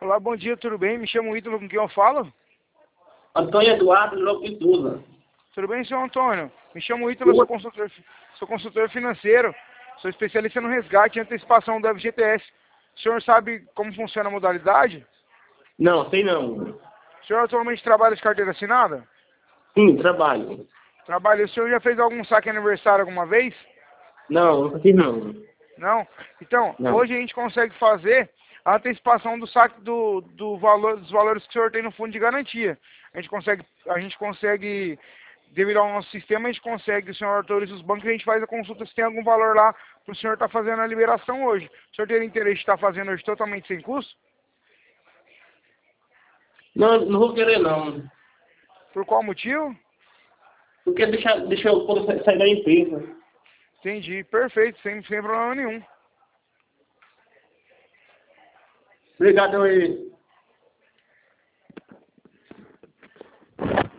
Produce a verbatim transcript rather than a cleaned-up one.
Olá, bom dia, tudo bem? Me chamo Ítalo, com quem eu falo? Antônio Eduardo Lopes Souza. Tudo bem, senhor Antônio? Me chamo Ítalo, sou consultor, sou consultor financeiro, sou especialista no resgate e antecipação do F G T S. O senhor sabe como funciona a modalidade? Não, sei não. O senhor atualmente trabalha de carteira assinada? Sim, trabalho. Trabalha. O senhor já fez algum saque aniversário alguma vez? Não, não fiz não. Não? Então, Não. hoje a gente consegue fazer a antecipação do saque do, do valor, dos valores que o senhor tem no fundo de garantia. A gente consegue, a gente consegue, devido ao nosso sistema, a gente consegue, o senhor autoriza os bancos e a gente faz a consulta se tem algum valor lá para o senhor estar fazendo a liberação hoje. O senhor teria interesse de estar fazendo hoje totalmente sem custo? Não, não vou querer não. Por qual motivo? Porque deixa, deixa eu poder sa- sair da empresa. Entendi, perfeito, sem, sem problema nenhum. Obrigado aí.